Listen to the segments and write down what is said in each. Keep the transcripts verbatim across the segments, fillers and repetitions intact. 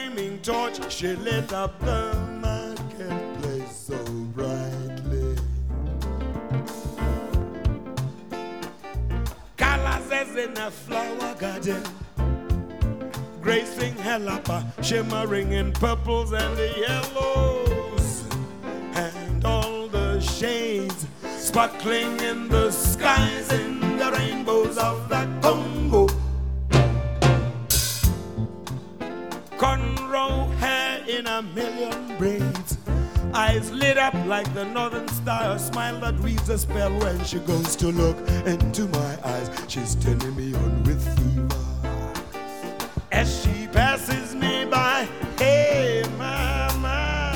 flaming torch, she lit up the marketplace so brightly. Colors as in a flower garden, gracing her lapa, shimmering in purples and the yellows, and all the shades sparkling in the skies in the rainbows of the Congo. Cornrow hair in a million braids, eyes lit up like the northern star, a smile that reads a spell when she goes to look into my eyes. She's turning me on with fever as she passes me by. Hey, mama.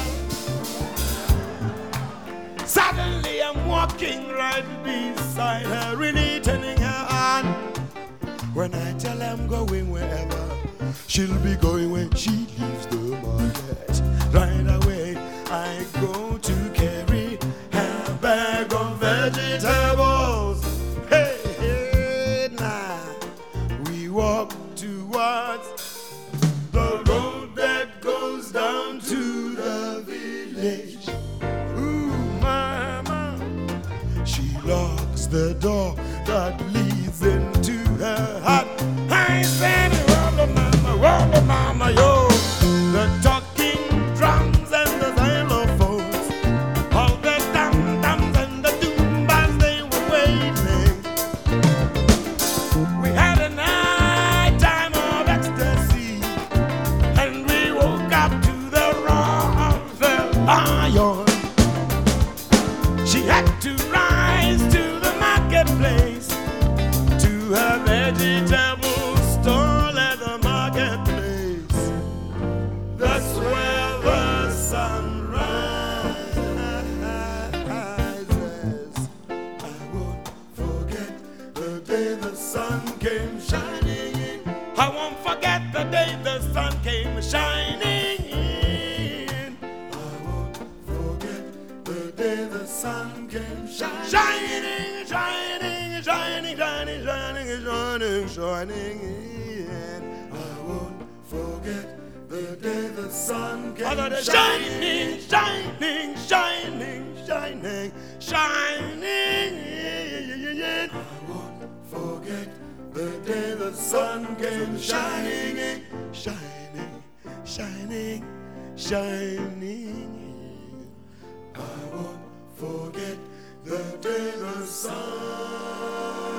Suddenly I'm walking right beside her, really turning her on. When I tell her I'm going wherever, she'll be going when she leaves the market. Right away I go to carry her bag of vegetables. Hey, hey, now we walk towards the road that goes down to the village. Ooh, mama, she locks the door that leads into her heart. I said, roll mama, roll mama, yo. The talking drums and the xylophones, all the dum-dums and the doombas, they were waiting. We had a night time of ecstasy, and we woke up to the roar of the lion. She had to rise to the marketplace, to her vegetable stall at the marketplace. That's where the sun rises. I won't forget the day the sun came shining in. I won't forget the day the sun came shining in. I won't forget the day the sun came shining, shining, shining, shining, shining, shining, shining, shining in. I won't forget the day the sun came shining, shining, shining, shining, shining in. I won't forget the day the sun came shining in, shining, shining, shining in. I won't forget the day the sun